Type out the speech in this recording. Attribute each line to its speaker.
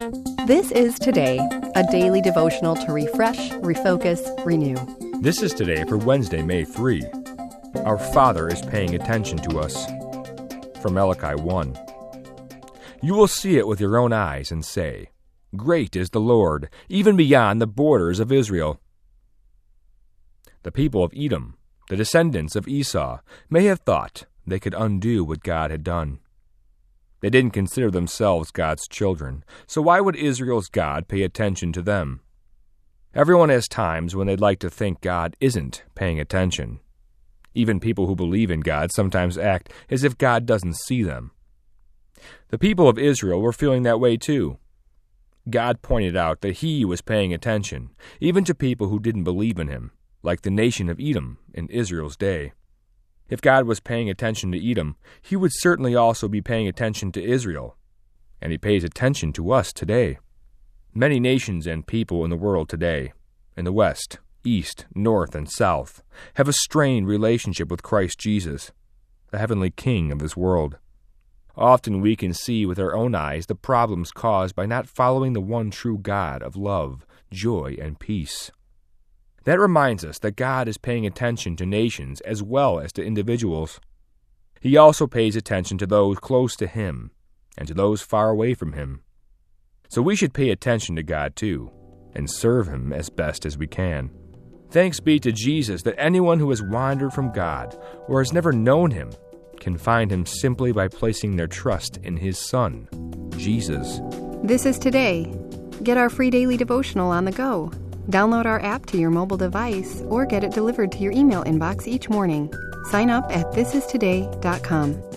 Speaker 1: This is Today, a daily devotional to refresh, refocus, renew.
Speaker 2: This is Today for Wednesday, May 3. Our Father is paying attention to us. From Malachi 1. You will see it with your own eyes and say, Great is the Lord, even beyond the borders of Israel. The people of Edom, the descendants of Esau, may have thought they could undo what God had done. They didn't consider themselves God's children, so why would Israel's God pay attention to them? Everyone has times when they'd like to think God isn't paying attention. Even people who believe in God sometimes act as if God doesn't see them. The people of Israel were feeling that way too. God pointed out that He was paying attention, even to people who didn't believe in Him, like the nation of Edom in Israel's day. If God was paying attention to Edom, He would certainly also be paying attention to Israel. And He pays attention to us today. Many nations and people in the world today, in the West, East, North, and South, have a strained relationship with Christ Jesus, the heavenly King of this world. Often we can see with our own eyes the problems caused by not following the one true God of love, joy, and peace. That reminds us that God is paying attention to nations as well as to individuals. He also pays attention to those close to Him and to those far away from Him. So we should pay attention to God too, and serve Him as best as we can. Thanks be to Jesus that anyone who has wandered from God or has never known Him can find Him simply by placing their trust in His Son, Jesus.
Speaker 1: This is Today. Get our free daily devotional on the go. Download our app to your mobile device or get it delivered to your email inbox each morning. Sign up at thisistoday.com.